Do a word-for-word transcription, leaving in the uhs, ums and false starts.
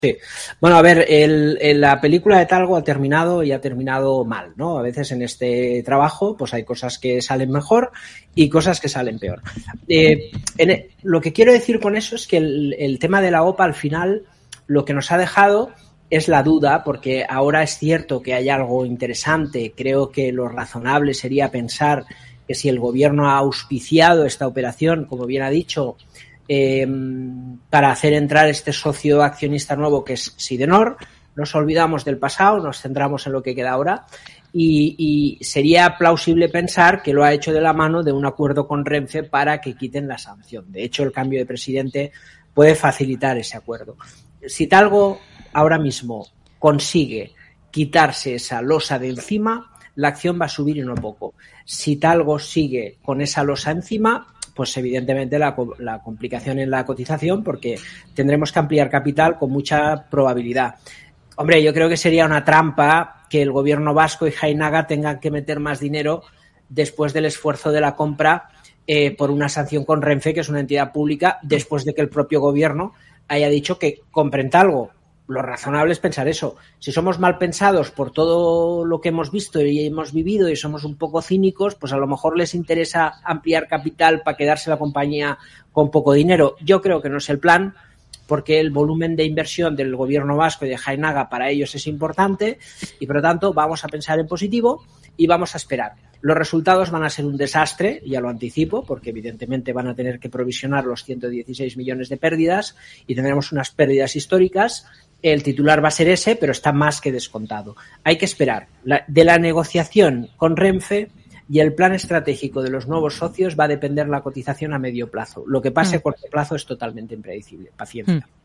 Sí. Bueno, a ver, el, el, la película de Talgo ha terminado y ha terminado mal, ¿no? A veces en este trabajo pues hay cosas que salen mejor y cosas que salen peor. Eh, en, lo que quiero decir con eso es que el, el tema de la OPA al final lo que nos ha dejado es la duda, porque ahora es cierto que hay algo interesante. Creo que lo razonable sería pensar que si el gobierno ha auspiciado esta operación, como bien ha dicho, Eh, para hacer entrar este socio accionista nuevo que es Sidenor, nos olvidamos del pasado, nos centramos en lo que queda ahora y, y sería plausible pensar que lo ha hecho de la mano de un acuerdo con Renfe para que quiten la sanción. De hecho, el cambio de presidente puede facilitar ese acuerdo. Si Talgo ahora mismo consigue quitarse esa losa de encima, la acción va a subir y no poco. Si Talgo sigue con esa losa encima, pues evidentemente la, la complicación en la cotización, porque tendremos que ampliar capital con mucha probabilidad. Hombre, yo creo que sería una trampa que el gobierno vasco y Jainaga tengan que meter más dinero después del esfuerzo de la compra eh, por una sanción con Renfe, que es una entidad pública, después de que el propio gobierno haya dicho que compren Talgo. Lo razonable es pensar eso. Si somos mal pensados por todo lo que hemos visto y hemos vivido y somos un poco cínicos, pues a lo mejor les interesa ampliar capital para quedarse la compañía con poco dinero. Yo creo que no es el plan, porque el volumen de inversión del gobierno vasco y de Jainaga para ellos es importante y, por lo tanto, vamos a pensar en positivo y vamos a esperar. Los resultados van a ser un desastre, ya lo anticipo, porque evidentemente van a tener que provisionar los ciento dieciséis millones de pérdidas y tendremos unas pérdidas históricas. El titular va a ser ese, pero está más que descontado. Hay que esperar. La, de la negociación con Renfe y el plan estratégico de los nuevos socios va a depender la cotización a medio plazo. Lo que pase mm. a corto plazo es totalmente impredecible. Paciencia.